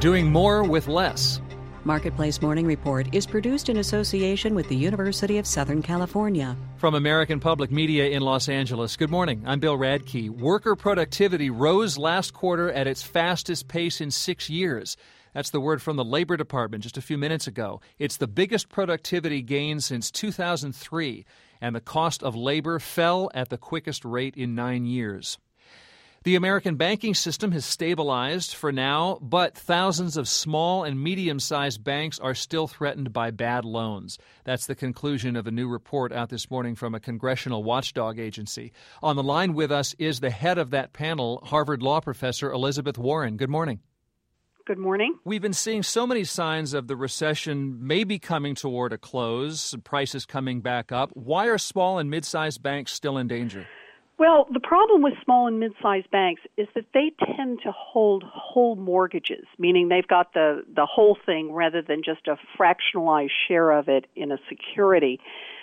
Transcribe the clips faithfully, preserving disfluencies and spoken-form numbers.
doing more with less. Marketplace Morning Report is produced in association with the University of Southern California. From American Public Media in Los Angeles, good morning. I'm Bill Radke. Worker productivity rose last quarter at its fastest pace in six years. That's the word from the Labor Department just a few minutes ago. It's the biggest productivity gain since two thousand three, and the cost of labor fell at the quickest rate in nine years. The American banking system has stabilized for now, but thousands of small and medium-sized banks are still threatened by bad loans. That's the conclusion of a new report out this morning from a congressional watchdog agency. On the line with us is the head of that panel, Harvard Law professor Elizabeth Warren. Good morning. Good morning. We've been seeing so many signs of the recession maybe coming toward a close, prices coming back up. Why are small and mid-sized banks still in danger? Well, the problem with small and mid-sized banks is that they tend to hold whole mortgages, meaning they've got the, the whole thing rather than just a fractionalized share of it in a security.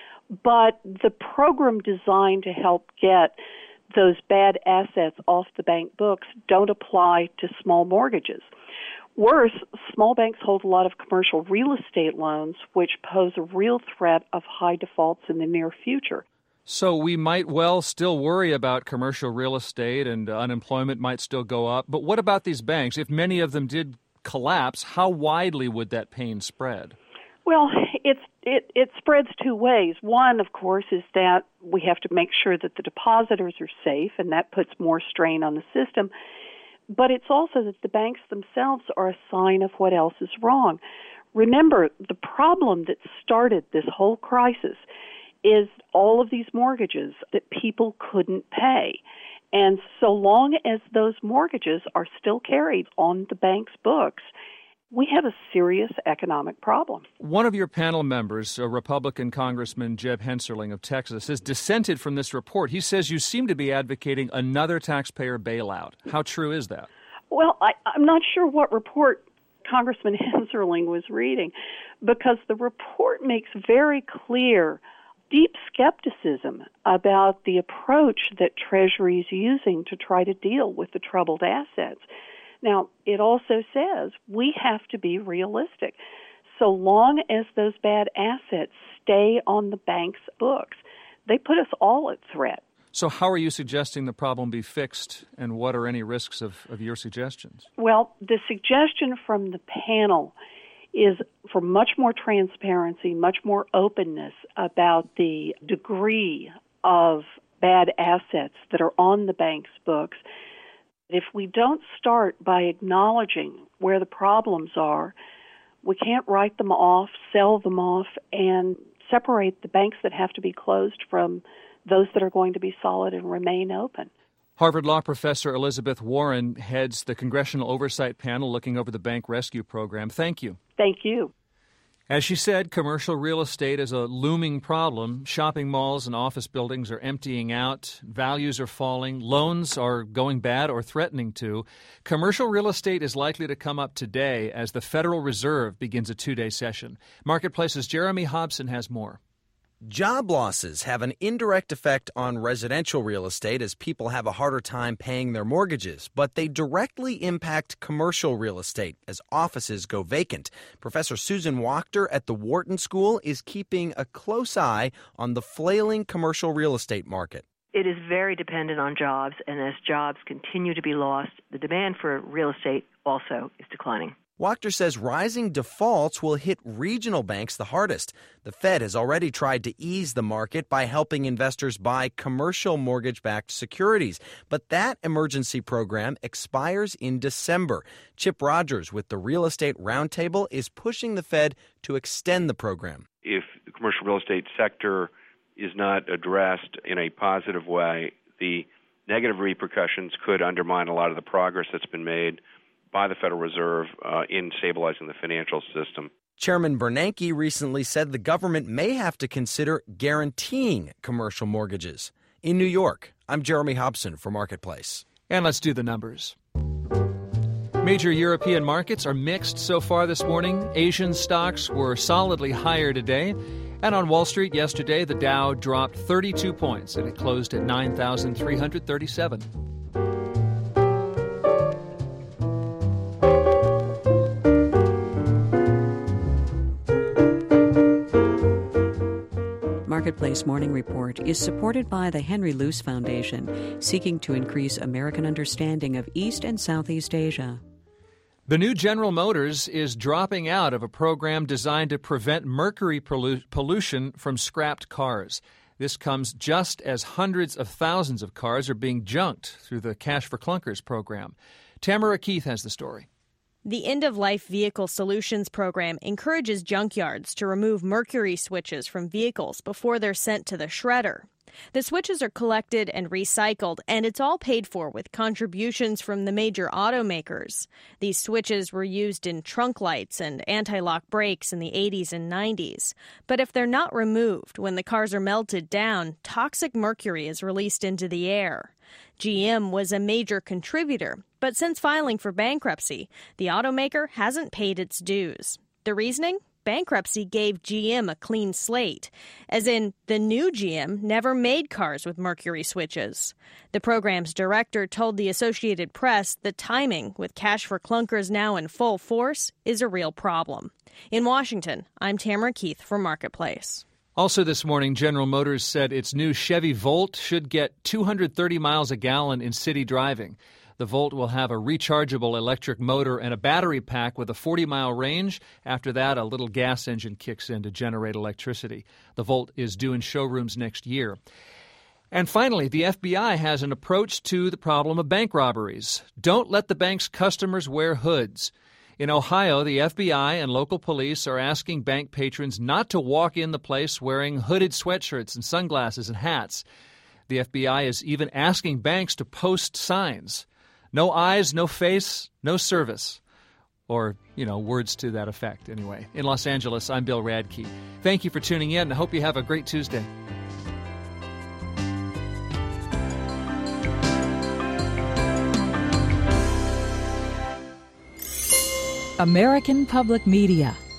But the program designed to help get those bad assets off the bank books don't apply to small mortgages. Worse, small banks hold a lot of commercial real estate loans, which pose a real threat of high defaults in the near future. So we might well still worry about commercial real estate and unemployment might still go up. But what about these banks? If many of them did collapse, how widely would that pain spread? Well, it's, it, it spreads two ways. One, of course, is that we have to make sure that the depositors are safe, and that puts more strain on the system. But it's also that the banks themselves are a sign of what else is wrong. Remember, the problem that started this whole crisis is all of these mortgages that people couldn't pay. And so long as those mortgages are still carried on the bank's books, we have a serious economic problem. One of your panel members, a Republican Congressman Jeb Hensarling of Texas, has dissented from this report. He says you seem to be advocating another taxpayer bailout. How true is that? Well, I, I'm not sure what report Congressman Hensarling was reading, because the report makes very clear deep skepticism about the approach that Treasury is using to try to deal with the troubled assets. Now, it also says we have to be realistic. So long as those bad assets stay on the bank's books, they put us all at threat. So how are you suggesting the problem be fixed, and what are any risks of, of your suggestions? Well, the suggestion from the panel is for much more transparency, much more openness about the degree of bad assets that are on the bank's books. If we don't start by acknowledging where the problems are, we can't write them off, sell them off, and separate the banks that have to be closed from those that are going to be solid and remain open. Harvard Law professor Elizabeth Warren heads the Congressional Oversight Panel looking over the Bank Rescue Program. Thank you. Thank you. As she said, commercial real estate is a looming problem. Shopping malls and office buildings are emptying out. Values are falling. Loans are going bad or threatening to. Commercial real estate is likely to come up today as the Federal Reserve begins a two-day session. Marketplace's Jeremy Hobson has more. Job losses have an indirect effect on residential real estate as people have a harder time paying their mortgages, but they directly impact commercial real estate as offices go vacant. Professor Susan Wachter at the Wharton School is keeping a close eye on the flailing commercial real estate market. It is very dependent on jobs, and as jobs continue to be lost, the demand for real estate also is declining. Wachter says rising defaults will hit regional banks the hardest. The Fed has already tried to ease the market by helping investors buy commercial mortgage-backed securities. But that emergency program expires in December. Chip Rogers with the Real Estate Roundtable is pushing the Fed to extend the program. If the commercial real estate sector is not addressed in a positive way, the negative repercussions could undermine a lot of the progress that's been made by the Federal Reserve uh, in stabilizing the financial system. Chairman Bernanke recently said the government may have to consider guaranteeing commercial mortgages. In New York, I'm Jeremy Hobson for Marketplace. And let's do the numbers. Major European markets are mixed so far this morning. Asian stocks were solidly higher today. And on Wall Street yesterday, the Dow dropped thirty-two points and it closed at nine thousand three hundred thirty-seven. Marketplace Morning Report is supported by the Henry Luce Foundation, seeking to increase American understanding of East and Southeast Asia. The new General Motors is dropping out of a program designed to prevent mercury pollu- pollution from scrapped cars. This comes just as hundreds of thousands of cars are being junked through the Cash for Clunkers program. Tamara Keith has the story. The End-of-Life Vehicle Solutions program encourages junkyards to remove mercury switches from vehicles before they're sent to the shredder. The switches are collected and recycled, and it's all paid for with contributions from the major automakers. These switches were used in trunk lights and anti-lock brakes in the eighties and nineties. But if they're not removed when the cars are melted down, toxic mercury is released into the air. G M was a major contributor, but since filing for bankruptcy, the automaker hasn't paid its dues. The reasoning? Bankruptcy gave G M a clean slate, as in the new G M never made cars with mercury switches. The program's director told the Associated Press the timing, with Cash for Clunkers now in full force, is a real problem. In Washington, I'm Tamara Keith for Marketplace. Also this morning, General Motors said its new Chevy Volt should get two hundred thirty miles a gallon in city driving. The Volt will have a rechargeable electric motor and a battery pack with a forty-mile range. After that, a little gas engine kicks in to generate electricity. The Volt is due in showrooms next year. And finally, the F B I has an approach to the problem of bank robberies. Don't let the bank's customers wear hoods. In Ohio, the F B I and local police are asking bank patrons not to walk in the place wearing hooded sweatshirts and sunglasses and hats. The F B I is even asking banks to post signs. No eyes, no face, no service. Or, you know, words to that effect, anyway. In Los Angeles, I'm Bill Radke. Thank you for tuning in. I hope you have a great Tuesday. American Public Media